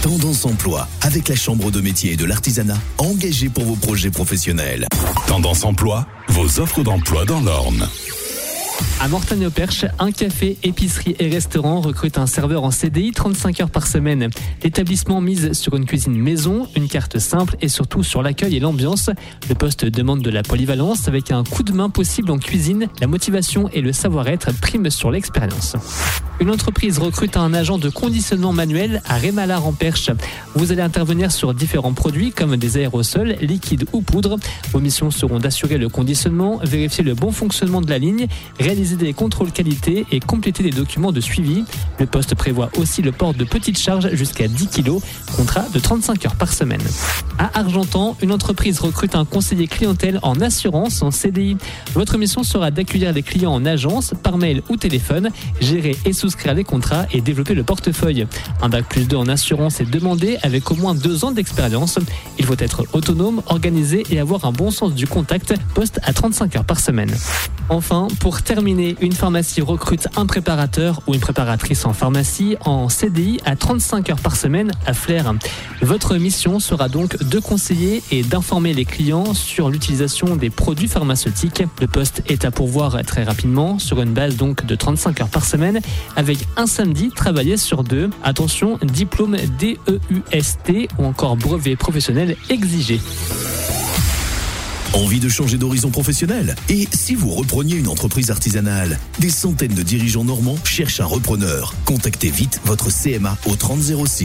Tendance Emploi, avec la Chambre de métier et de l'artisanat, engagée pour vos projets professionnels. Tendance Emploi, vos offres d'emploi dans l'Orne. À Mortagne-au-Perche, un café, épicerie et restaurant recrute un serveur en CDI 35 heures par semaine. L'établissement mise sur une cuisine maison, une carte simple et surtout sur l'accueil et l'ambiance. Le poste demande de la polyvalence avec un coup de main possible en cuisine. La motivation et le savoir-être priment sur l'expérience. Une entreprise recrute un agent de conditionnement manuel à Rémalard en Perche. Vous allez intervenir sur différents produits comme des aérosols, liquides ou poudres. Vos missions seront d'assurer le conditionnement, vérifier le bon fonctionnement de la ligne, réaliser des contrôles qualité et compléter des documents de suivi. Le poste prévoit aussi le port de petites charges jusqu'à 10 kg, contrat de 35 heures par semaine. À Argentan, une entreprise recrute un conseiller clientèle en assurance en CDI. Votre mission sera d'accueillir les clients en agence, par mail ou téléphone, gérer et souscrire les contrats et développer le portefeuille. Un bac+2 en assurance est demandé avec au moins 2 ans d'expérience. Il faut être autonome, organisé et avoir un bon sens du contact, poste à 35 heures par semaine. Enfin, pour terminer, une pharmacie recrute un préparateur ou une préparatrice en pharmacie en CDI à 35 heures par semaine à Flers. Votre mission sera donc de conseiller et d'informer les clients sur l'utilisation des produits pharmaceutiques. Le poste est à pourvoir très rapidement sur une base donc de 35 heures par semaine avec un samedi travaillé sur 2. Attention, diplôme DEUST ou encore brevet professionnel exigé. Envie de changer d'horizon professionnel? Et si vous repreniez une entreprise artisanale? Des centaines de dirigeants normands cherchent un repreneur. Contactez vite votre CMA au 30 06.